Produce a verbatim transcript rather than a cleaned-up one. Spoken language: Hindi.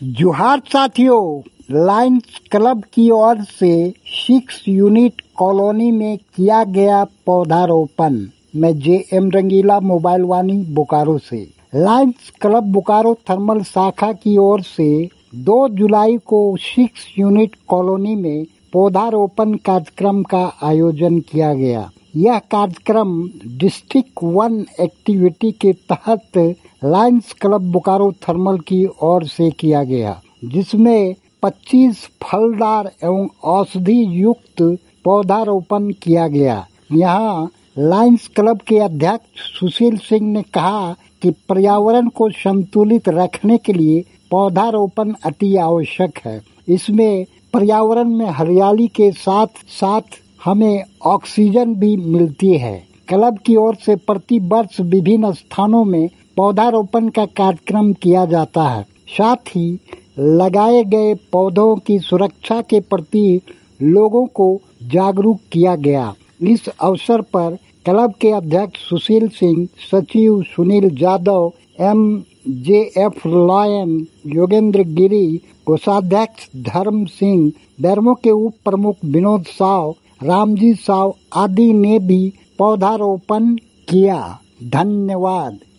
जोहार साथियों, लायंस क्लब की ओर से सिक्स यूनिट कॉलोनी में किया गया पौधारोपण। मैं J M Rangila, Mobile Vaani Bokaro से। लायंस क्लब बोकारो थर्मल शाखा की ओर से दो जुलाई को सिक्स यूनिट कॉलोनी में पौधारोपण कार्यक्रम का आयोजन किया गया। यह कार्यक्रम डिस्ट्रिक्ट वन एक्टिविटी के तहत लायंस क्लब बोकारो थर्मल की ओर से किया गया, जिसमें पच्चीस फलदार एवं औषधि युक्त पौधारोपण किया गया। यहाँ लायंस क्लब के अध्यक्ष सुशील सिंह ने कहा कि पर्यावरण को संतुलित रखने के लिए पौधारोपण अति आवश्यक है। इसमें पर्यावरण में हरियाली के साथ साथ हमें ऑक्सीजन भी मिलती है। क्लब की ओर से प्रति वर्ष विभिन्न स्थानों में पौधारोपण का कार्यक्रम किया जाता है। साथ ही लगाए गए पौधों की सुरक्षा के प्रति लोगों को जागरूक किया गया। इस अवसर पर क्लब के अध्यक्ष सुशील सिंह, सचिव Sunil Yadav, M J F lion Yogendra Giri, कोषाध्यक्ष धर्म सिंह, बैरमो के उप प्रमुख विनोद साव, रामजी साव आदि ने भी पौधारोपण किया। धन्यवाद।